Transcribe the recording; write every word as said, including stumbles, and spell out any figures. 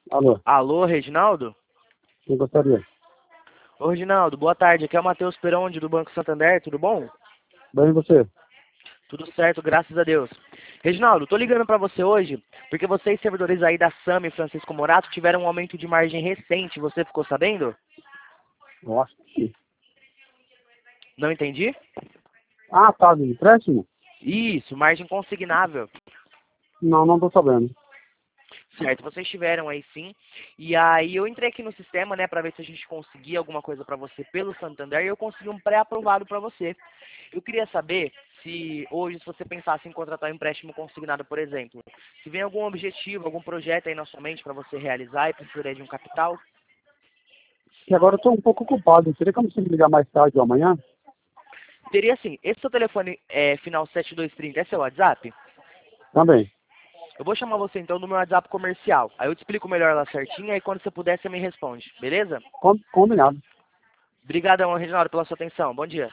Alô, Alô, Reginaldo? quem gostaria? Ô, Reginaldo, boa tarde. Aqui é o Matheus Peronde, do Banco Santander, tudo bom? Bem, e você? Tudo certo, graças a Deus. Reginaldo, tô ligando pra você hoje porque vocês, servidores aí da SAM e Francisco Morato, tiveram um aumento de margem recente. Você ficou sabendo? Nossa, que... Não entendi? Ah, tá, de empréstimo? Isso, margem consignável. Não, não tô sabendo. Certo, vocês tiveram aí sim. E aí eu entrei aqui no sistema, né, pra ver se a gente conseguia alguma coisa pra você pelo Santander e eu consegui um pré-aprovado pra você. Eu queria saber se hoje, se você pensasse em contratar um empréstimo consignado, por exemplo, se vem algum objetivo, algum projeto aí na sua mente pra você realizar e precisaria de um capital. E agora eu tô um pouco ocupado. Seria como se me ligar mais tarde ou amanhã? Teria assim, esse seu telefone é, final sete dois três zero é seu WhatsApp? Também. Eu vou chamar você então no meu WhatsApp comercial. Aí eu te explico melhor lá certinho, aí quando você puder você me responde, beleza? Com- Combinado. Obrigadão, Reginaldo, pela sua atenção. Bom dia.